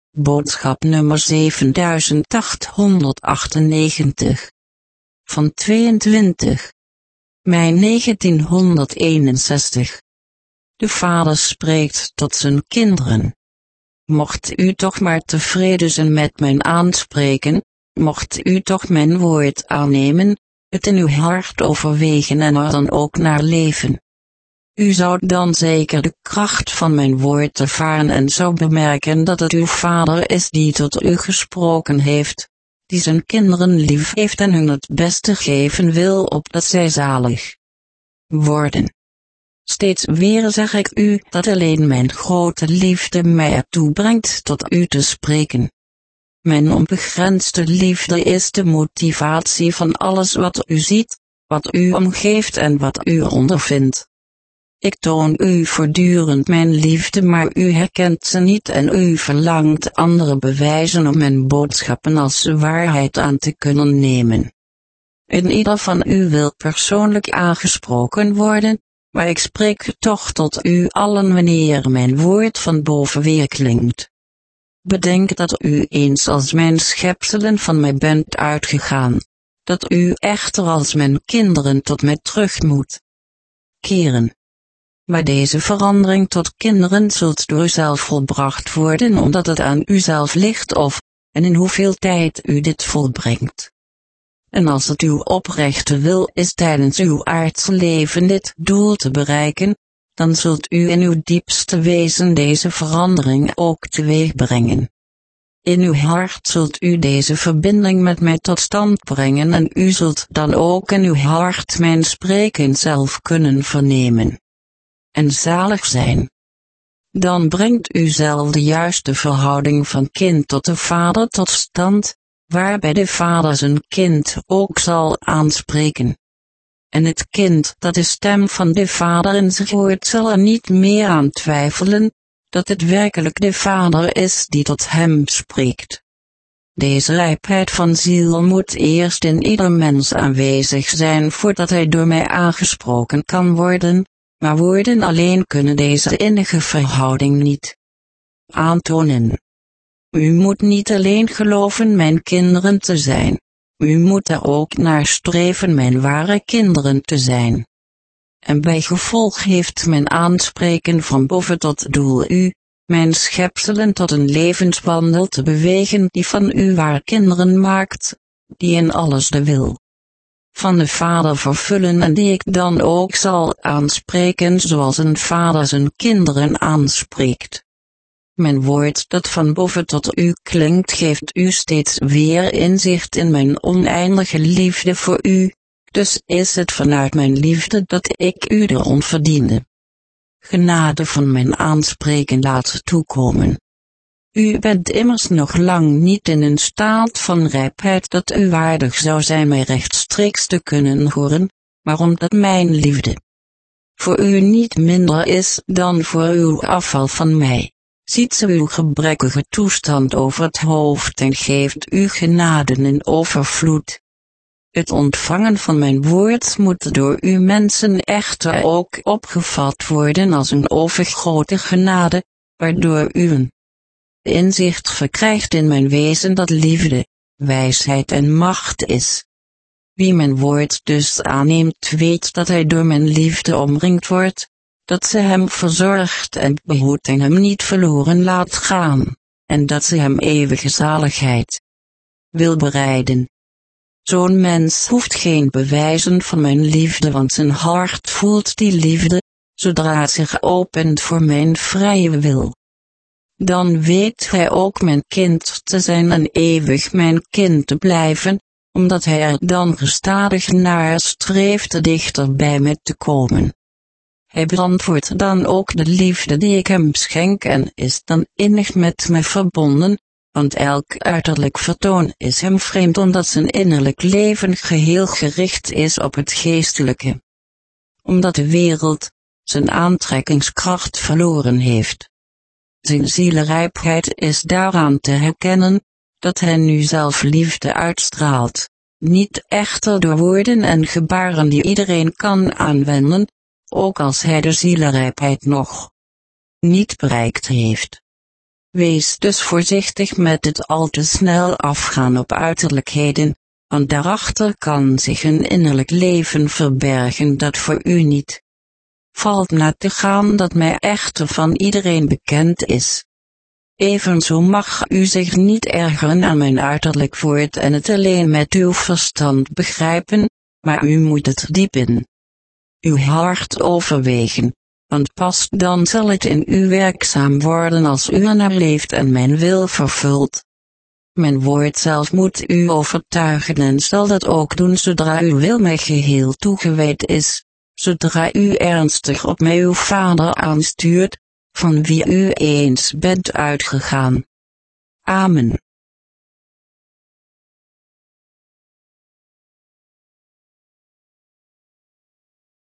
Boodschap nummer 7898. Van 22 mei 1961. De Vader spreekt tot zijn kinderen. Mocht u toch maar tevreden zijn met mijn aanspreken, mocht u toch mijn woord aannemen, het in uw hart overwegen en er dan ook naar leven. U zou dan zeker de kracht van mijn woord ervaren en zou bemerken dat het uw Vader is die tot u gesproken heeft, die zijn kinderen lief heeft en hun het beste geven wil opdat zij zalig worden. Steeds weer zeg ik u dat alleen mijn grote liefde mij ertoe brengt tot u te spreken. Mijn onbegrensde liefde is de motivatie van alles wat u ziet, wat u omgeeft en wat u ondervindt. Ik toon u voortdurend mijn liefde, maar u herkent ze niet en u verlangt andere bewijzen om mijn boodschappen als waarheid aan te kunnen nemen. En ieder van u wil persoonlijk aangesproken worden, maar ik spreek toch tot u allen wanneer mijn woord van boven weerklinkt. Bedenk dat u eens als mijn schepselen van mij bent uitgegaan, dat u echter als mijn kinderen tot mij terug moet keren. Maar deze verandering tot kinderen zult door uzelf volbracht worden omdat het aan uzelf ligt en in hoeveel tijd u dit volbrengt. En als het uw oprechte wil is tijdens uw aardse leven dit doel te bereiken, dan zult u in uw diepste wezen deze verandering ook teweeg brengen. In uw hart zult u deze verbinding met mij tot stand brengen en u zult dan ook in uw hart mijn spreken zelf kunnen vernemen en zalig zijn. Dan brengt u zelf de juiste verhouding van kind tot de Vader tot stand, waarbij de Vader zijn kind ook zal aanspreken. En het kind dat de stem van de Vader in zich hoort zal er niet meer aan twijfelen, dat het werkelijk de Vader is die tot hem spreekt. Deze rijpheid van ziel moet eerst in ieder mens aanwezig zijn voordat hij door mij aangesproken kan worden, maar woorden alleen kunnen deze innige verhouding niet aantonen. U moet niet alleen geloven mijn kinderen te zijn, u moet er ook naar streven mijn ware kinderen te zijn. En bij gevolg heeft mijn aanspreken van boven tot doel u, mijn schepselen tot een levenswandel te bewegen die van u ware kinderen maakt, die in alles de wil van de Vader vervullen en die ik dan ook zal aanspreken zoals een vader zijn kinderen aanspreekt. Mijn woord dat van boven tot u klinkt geeft u steeds weer inzicht in mijn oneindige liefde voor u, dus is het vanuit mijn liefde dat ik u de onverdiende genade van mijn aanspreken laat toekomen. U bent immers nog lang niet in een staat van rijpheid dat u waardig zou zijn mij rechtstreeks te kunnen horen, maar omdat mijn liefde voor u niet minder is dan voor uw afval van mij, ziet ze uw gebrekkige toestand over het hoofd en geeft u genaden in overvloed. Het ontvangen van mijn woord moet door u mensen echter ook opgevat worden als een overgrote genade, waardoor u een inzicht verkrijgt in mijn wezen dat liefde, wijsheid en macht is. Wie mijn woord dus aanneemt weet dat hij door mijn liefde omringd wordt, dat ze hem verzorgt en behoedt en hem niet verloren laat gaan, en dat ze hem eeuwige zaligheid wil bereiden. Zo'n mens hoeft geen bewijzen van mijn liefde, want zijn hart voelt die liefde, zodra het zich opent voor mijn vrije wil. Dan weet hij ook mijn kind te zijn en eeuwig mijn kind te blijven, omdat hij er dan gestadig naar streeft dichter bij mij te komen. Hij beantwoordt dan ook de liefde die ik hem schenk en is dan innig met mij verbonden, want elk uiterlijk vertoon is hem vreemd omdat zijn innerlijk leven geheel gericht is op het geestelijke. Omdat de wereld zijn aantrekkingskracht verloren heeft. Zijn zielerijpheid is daaraan te herkennen, dat hij nu zelf liefde uitstraalt, niet echter door woorden en gebaren die iedereen kan aanwenden, ook als hij de zielerijpheid nog niet bereikt heeft. Wees dus voorzichtig met het al te snel afgaan op uiterlijkheden, want daarachter kan zich een innerlijk leven verbergen dat voor u niet valt na te gaan, dat mij echter van iedereen bekend is. Evenzo mag u zich niet ergeren aan mijn uiterlijk woord en het alleen met uw verstand begrijpen, maar u moet het diep in uw hart overwegen, want pas dan zal het in u werkzaam worden als u ernaar leeft en mijn wil vervult. Mijn woord zelf moet u overtuigen en zal dat ook doen zodra uw wil mij geheel toegewijd is, zodra u ernstig op mij uw Vader aanstuurt, van wie u eens bent uitgegaan. Amen.